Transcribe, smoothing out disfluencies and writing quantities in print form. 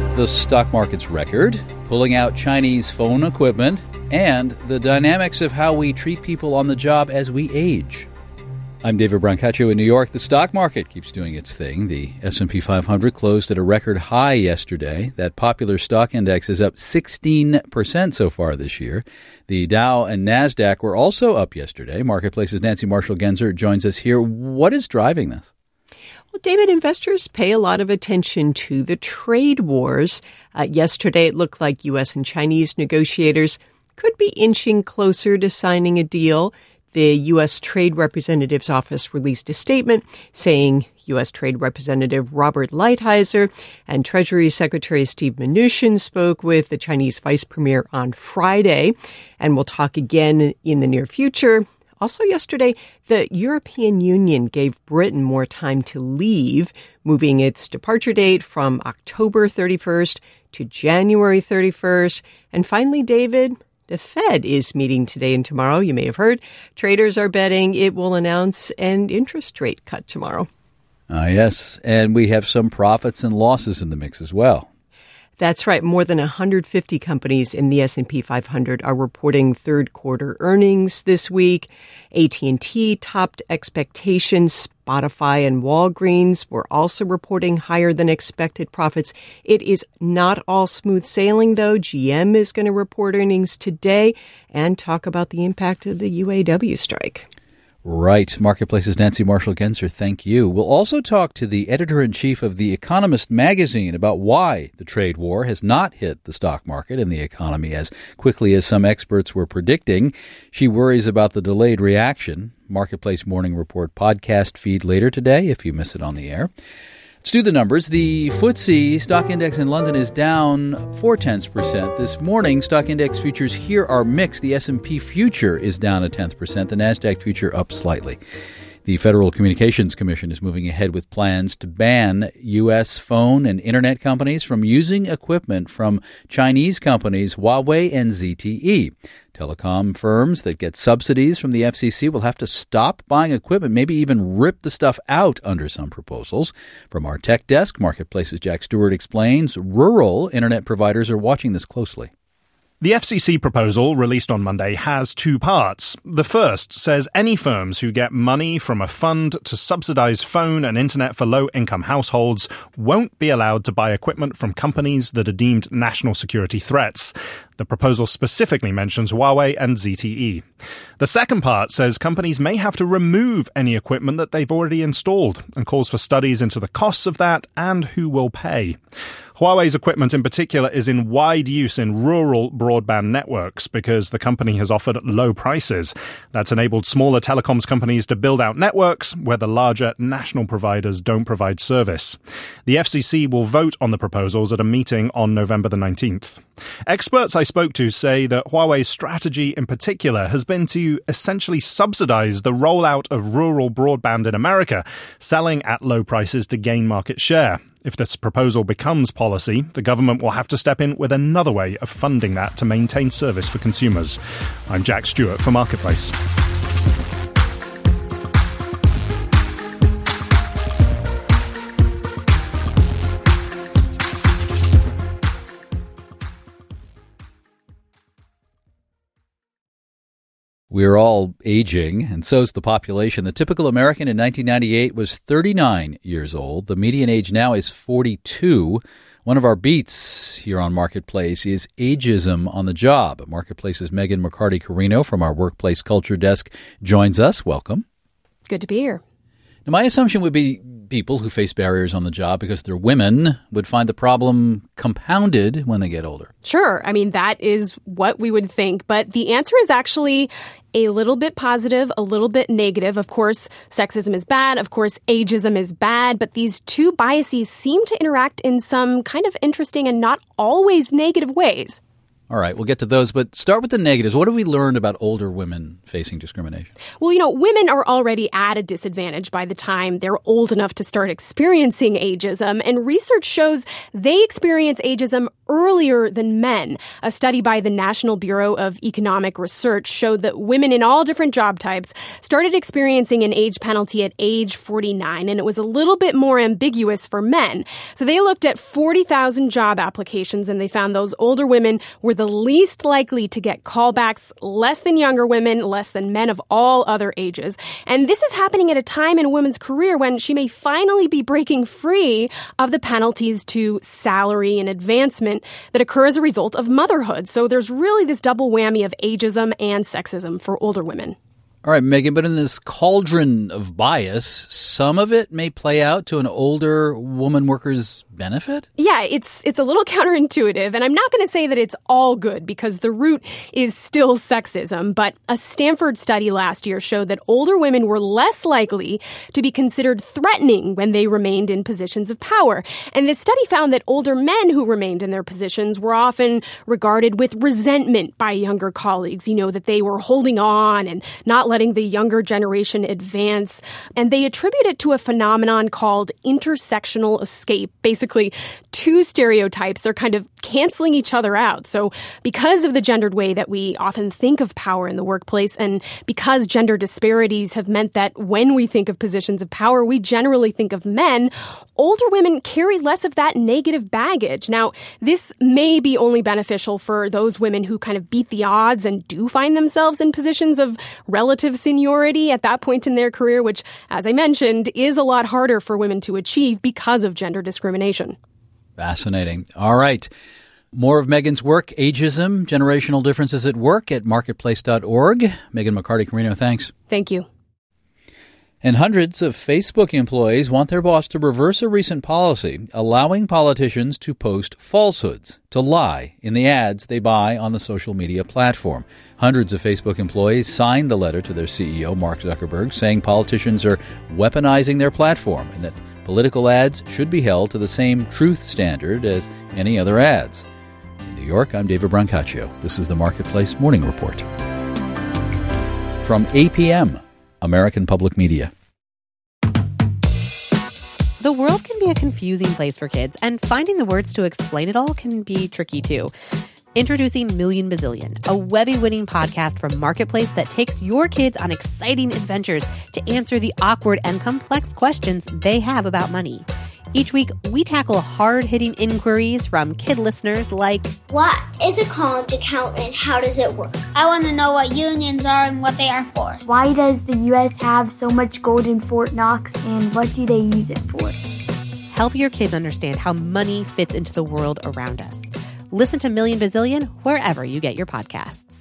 the stock market's record, pulling out Chinese phone equipment, and the dynamics of how we treat people on the job as we age. I'm David Brancaccio in New York. The stock market keeps doing its thing. The S&P 500 closed at a record high yesterday. That popular stock index is up 16% so far this year. The Dow and NASDAQ were also up yesterday. Marketplace's Nancy Marshall-Genzer joins us here. What is driving this? Well, David, investors pay a lot of attention to the trade wars. Yesterday, it looked like U.S. and Chinese negotiators could be inching closer to signing a deal. The U.S. Trade Representative's office released a statement saying U.S. Trade Representative Robert Lighthizer and Treasury Secretary Steve Mnuchin spoke with the Chinese Vice Premier on Friday and will talk again in the near future. Also yesterday, the European Union gave Britain more time to leave, moving its departure date from October 31st to January 31st. And finally, David, the Fed is meeting today and tomorrow. You may have heard. Traders are betting it will announce an interest rate cut tomorrow. Yes, and we have some profits and losses in the mix as well. That's right. More than 150 companies in the S&P 500 are reporting third quarter earnings this week. AT&T topped expectations. Spotify and Walgreens were also reporting higher than expected profits. It is not all smooth sailing, though. GM is going to report earnings today and talk about the impact of the UAW strike. Right. Marketplace's Nancy Marshall-Genzer, thank you. We'll also talk to the editor-in-chief of The Economist magazine about why the trade war has not hit the stock market and the economy as quickly as some experts were predicting. She worries about the delayed reaction. Marketplace Morning Report podcast feed later today if you miss it on the air. Let's do the numbers. The FTSE stock index in London is down 0.4%. This morning, stock index futures here are mixed. The S&P future is down 0.1%. The NASDAQ future up slightly. The Federal Communications Commission is moving ahead with plans to ban U.S. phone and internet companies from using equipment from Chinese companies Huawei and ZTE. Telecom firms that get subsidies from the FCC will have to stop buying equipment, maybe even rip the stuff out under some proposals. From our tech desk, Marketplace's Jack Stewart explains rural internet providers are watching this closely. The FCC proposal, released on Monday, has two parts. The first says any firms who get money from a fund to subsidize phone and internet for low-income households won't be allowed to buy equipment from companies that are deemed national security threats. The proposal specifically mentions Huawei and ZTE. The second part says companies may have to remove any equipment that they've already installed and calls for studies into the costs of that and who will pay. Huawei's equipment in particular is in wide use in rural broadband networks because the company has offered low prices. That's enabled smaller telecoms companies to build out networks where the larger national providers don't provide service. The FCC will vote on the proposals at a meeting on November the 19th. Experts I spoke to say that Huawei's strategy in particular has been to essentially subsidize the rollout of rural broadband in America, selling at low prices to gain market share. If this proposal becomes policy, the government will have to step in with another way of funding that to maintain service for consumers. I'm Jack Stewart for Marketplace. We're all aging, and so's the population. The typical American in 1998 was 39 years old. The median age now is 42. One of our beats here on Marketplace is ageism on the job. Marketplace's Megan McCarty-Carino from our Workplace Culture Desk joins us. Welcome. Good to be here. Now, my assumption would be people who face barriers on the job because they're women would find the problem compounded when they get older. Sure. I mean, that is what we would think. But the answer is actually a little bit positive, a little bit negative. Of course, sexism is bad. Of course, ageism is bad. But these two biases seem to interact in some kind of interesting and not always negative ways. All right, we'll get to those, but start with the negatives. What have we learned about older women facing discrimination? Well, women are already at a disadvantage by the time they're old enough to start experiencing ageism, and research shows they experience ageism earlier than men. A study by the National Bureau of Economic Research showed that women in all different job types started experiencing an age penalty at age 49, and it was a little bit more ambiguous for men. So they looked at 40,000 job applications, and they found those older women were the least likely to get callbacks, less than younger women, less than men of all other ages. And this is happening at a time in a woman's career when she may finally be breaking free of the penalties to salary and advancement that occur as a result of motherhood. So there's really this double whammy of ageism and sexism for older women. All right, Megan, but in this cauldron of bias, some of it may play out to an older woman worker's benefit? Yeah, it's a little counterintuitive, and I'm not going to say that it's all good because the root is still sexism, but a Stanford study last year showed that older women were less likely to be considered threatening when they remained in positions of power. And this study found that older men who remained in their positions were often regarded with resentment by younger colleagues, that they were holding on and not letting the younger generation advance. And they attribute it to a phenomenon called intersectional escape. Basically, two stereotypes, they're kind of canceling each other out. So because of the gendered way that we often think of power in the workplace, and because gender disparities have meant that when we think of positions of power, we generally think of men, older women carry less of that negative baggage. Now, this may be only beneficial for those women who kind of beat the odds and do find themselves in positions of relative seniority at that point in their career, which, as I mentioned, is a lot harder for women to achieve because of gender discrimination. Fascinating. All right. More of Megan's work, Ageism, Generational Differences at Work, at marketplace.org. Megan McCarty-Carino, thanks. Thank you. And hundreds of Facebook employees want their boss to reverse a recent policy allowing politicians to post falsehoods, to lie in the ads they buy on the social media platform. Hundreds of Facebook employees signed the letter to their CEO, Mark Zuckerberg, saying politicians are weaponizing their platform and that political ads should be held to the same truth standard as any other ads. In New York, I'm David Brancaccio. This is the Marketplace Morning Report. From APM, American Public Media. The world can be a confusing place for kids, and finding the words to explain it all can be tricky too. Introducing Million Bazillion, a Webby-winning podcast from Marketplace that takes your kids on exciting adventures to answer the awkward and complex questions they have about money. Each week, we tackle hard-hitting inquiries from kid listeners like, what is a college account and how does it work? I want to know what unions are and what they are for. Why does the U.S. have so much gold in Fort Knox and what do they use it for? Help your kids understand how money fits into the world around us. Listen to Million Bazillion wherever you get your podcasts.